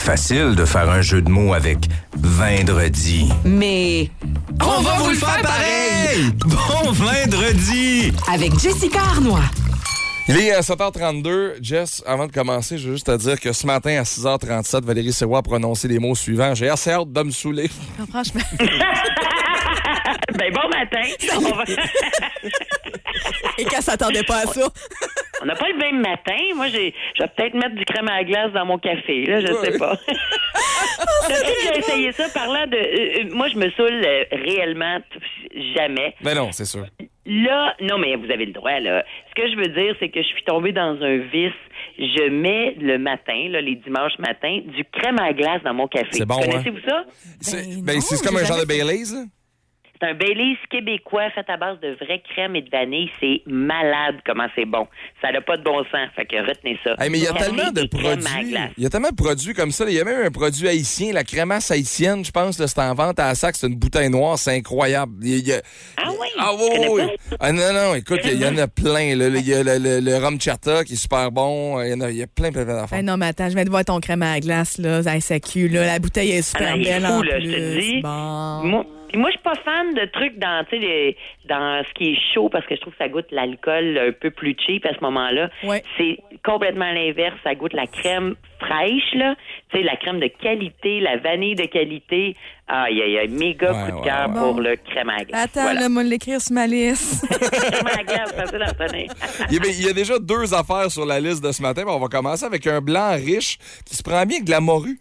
Facile de faire un jeu de mots avec vendredi. Mais on va vous le faire pareil! Bon vendredi! Avec Jessica Arnois. Il est 7h32. Jess, avant de commencer, je veux juste te dire que ce matin à 6h37, Valérie Serrois a prononcé les mots suivants. J'ai assez hâte de me saouler. Non, franchement. Ben bon matin. Et qu'elle s'attendait pas à ça. On n'a pas le même matin. Moi, je vais peut-être mettre du crème à la glace dans mon café. Là, je sais pas. J'ai essayé ça parlant de... moi, je me saoule réellement jamais. Mais non, c'est sûr. Là, non, mais vous avez le droit, là. Ce que je veux dire, c'est que je suis tombée dans un vice. Je mets le matin, là, les dimanches matins, du crème à la glace dans mon café. C'est bon, Connaissez-vous ça? C'est comme un genre de Baileys, là? C'est un Baileys québécois fait à base de vraie crème et de vanille. C'est malade comment c'est bon. Ça n'a pas de bon sens. Fait que retenez ça. Hey, mais il y a tellement de produits. Il y a tellement de produits comme ça. Il y a même un produit haïtien, la crémasse haïtienne, je pense, là, c'est en vente à la sac. C'est une bouteille noire. C'est incroyable. Ah oui? Ah oui. Ah non, écoute, il y en a plein. Là. Il y a le rhum chata qui est super bon. Il y a plein d'affaires. Hey, non, mais attends, je viens de voir ton crème à la glace, là, à SAQ, là. La bouteille est super belle fou, en là, plus. je te dis. Bon. Moi, je suis pas fan de trucs dans ce qui est chaud parce que je trouve que ça goûte l'alcool un peu plus cheap à ce moment-là. Ouais. C'est complètement l'inverse. Ça goûte la crème fraîche, là. Tu sais, la crème de qualité, la vanille de qualité. Il y a méga coup de cœur pour le crème à glace. Attends, là, moi, l'écrire sur ma liste. Crème à glace, facile à retenir. Il y a déjà 2 affaires sur la liste de ce matin. On va commencer avec un blanc riche qui se prend bien avec de la morue.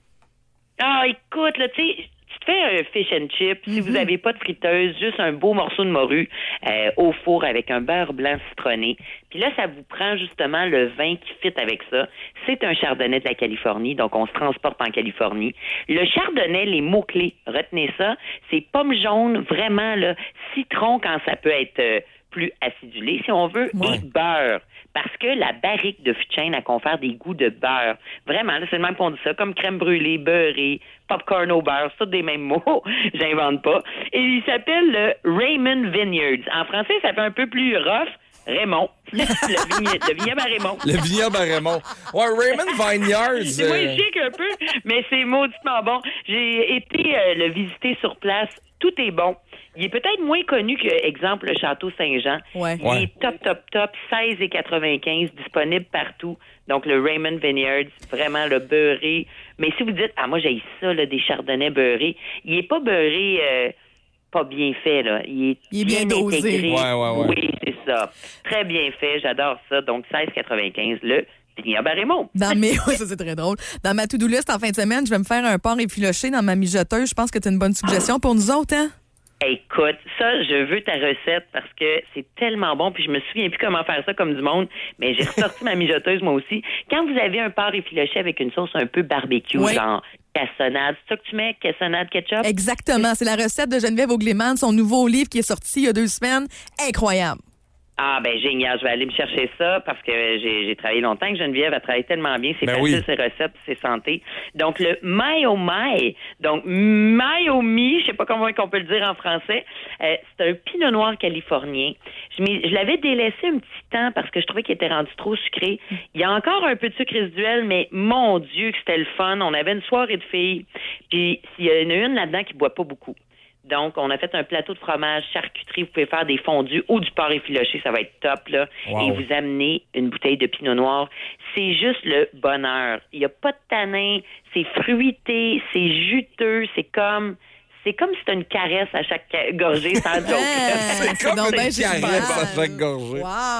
Écoute, là, tu sais... Tu fais un fish and chip, si vous n'avez pas de friteuse, juste un beau morceau de morue au four avec un beurre blanc citronné. Puis là, ça vous prend justement le vin qui fit avec ça. C'est un chardonnay de la Californie, donc on se transporte en Californie. Le chardonnay, les mots-clés, retenez ça, c'est pomme jaune, vraiment, là, citron quand ça peut être plus acidulé, si on veut, et beurre. Parce que la barrique de fût de chêne, elle confère des goûts de beurre. Vraiment, là, c'est le même qu'on dit ça, comme crème brûlée, beurrée, popcorn au beurre, c'est tous des mêmes mots, j'invente pas. Et il s'appelle le Raymond Vineyards. En français, ça fait un peu plus rough. Raymond. Le vignoble à Raymond. Le vignoble à Raymond. Ouais, Raymond Vineyards. C'est moins chic un peu, mais c'est mauditement bon. J'ai été le visiter sur place. Tout est bon. Il est peut-être moins connu que, exemple, le Château Saint-Jean. Ouais. Il est top, 16,95, disponible partout. Donc, le Raymond Vineyards, vraiment le beurré. Mais si vous dites, moi, j'ai ça, là, des chardonnays beurrés, il est pas beurré pas bien fait, là. Il est bien dosé. intégré. Ouais. Oui, c'est ça. Très bien fait, j'adore ça. Donc, 16,95, le vignoble à Raymond. Ça, c'est très drôle. Dans ma to-do list en fin de semaine, je vais me faire un porc effiloché dans ma mijoteuse. Je pense que c'est une bonne suggestion pour nous autres, hein? Écoute, ça, je veux ta recette parce que c'est tellement bon. Puis je me souviens plus comment faire ça comme du monde, mais j'ai ressorti ma mijoteuse moi aussi. Quand vous avez un porc effiloché avec une sauce un peu barbecue, genre cassonade, c'est ça que tu mets, cassonade ketchup? Exactement. C'est la recette de Geneviève Augléman, son nouveau livre qui est sorti il y a 2 semaines. Incroyable. Génial. Je vais aller me chercher ça parce que j'ai travaillé longtemps avec Geneviève. Elle travaille tellement bien. C'est facile, ses recettes, c'est santé. Donc, le My Oh My, donc My Oh Me, je sais pas comment on peut le dire en français, c'est un pinot noir californien. Je l'avais délaissé un petit temps parce que je trouvais qu'il était rendu trop sucré. Il y a encore un peu de sucre résiduel, mais mon Dieu que c'était le fun. On avait une soirée de filles. Puis, il y en a une là-dedans qui boit pas beaucoup. Donc, on a fait un plateau de fromage, charcuterie. Vous pouvez faire des fondus ou du porc effiloché. Ça va être top, là. Wow. Et vous amenez une bouteille de pinot noir. C'est juste le bonheur. Il n'y a pas de tanin. C'est fruité. C'est juteux. C'est comme si c'était une caresse à chaque gorgée, sans joke. C'est comme une caresse à chaque gorgée.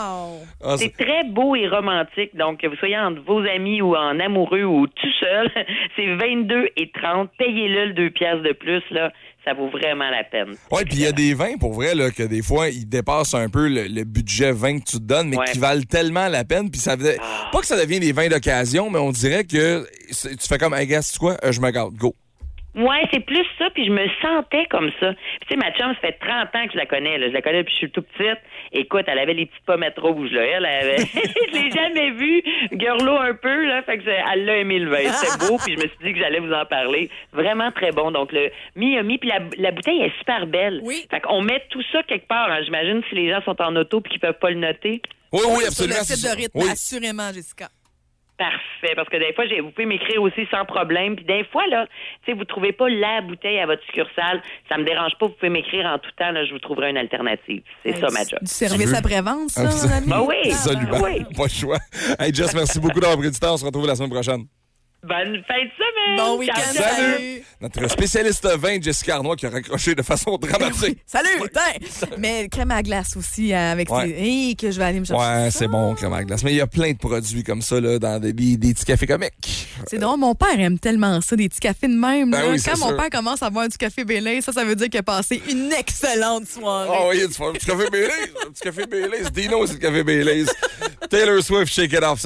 Wow! C'est très beau et romantique. Donc, que vous soyez entre vos amis ou en amoureux ou tout seul, c'est 22,30. Payez-le le 2 piastres de plus, là. Ça vaut vraiment la peine. Oui, puis il y a des vins, pour vrai, là, que des fois, ils dépassent un peu le budget vin que tu te donnes, mais qui valent tellement la peine. Puis ça pas que ça devient des vins d'occasion, mais on dirait que tu fais comme, hey, gars, tu quoi? Je me garde, go. Ouais, c'est plus ça, puis je me sentais comme ça. Tu sais, ma chum, ça fait 30 ans que je la connais, là. Je la connais depuis que je suis tout petite. Écoute, elle avait les petites pommettes rouges, là. Elle avait... je l'ai jamais vue, girlo un peu, là. Fait que elle l'a aimé le vin. C'était beau, puis je me suis dit que j'allais vous en parler. Vraiment très bon. Donc, le Miami, puis la bouteille est super belle. Oui. Fait qu'on met tout ça quelque part, hein. J'imagine si les gens sont en auto puis qu'ils peuvent pas le noter. Oui, absolument. Sur le site de rythme, assurément, Jessica. Parfait, parce que des fois, vous pouvez m'écrire aussi sans problème. Puis des fois, là, tu sais, vous trouvez pas la bouteille à votre succursale, ça me dérange pas, vous pouvez m'écrire en tout temps, là, je vous trouverai une alternative. C'est ça, ma job. Du service après-vente, ça, mon ami? Ben oui. Absolument. Oui. Pas le choix. Hey, Jess, merci beaucoup d'avoir pris du temps. On se retrouve la semaine prochaine. Bonne fin de semaine! Bon week-end! Salut! Notre spécialiste vin, Jessica Arnois, qui a raccroché de façon dramatique. Salut! Mais crème à glace aussi, avec que je vais aller me chercher. Ouais, c'est bon, crème à glace. Mais il y a plein de produits comme ça, là, dans des petits cafés comiques. C'est drôle, mon père aime tellement ça, des petits cafés de même. Ben là. oui, Quand mon père commence à boire du café Baileys, ça veut dire qu'il a passé une excellente soirée. Oh oui, un petit café Baileys. Un petit café Baileys. Dino, c'est le café Baileys. Taylor Swift, Shake It Off.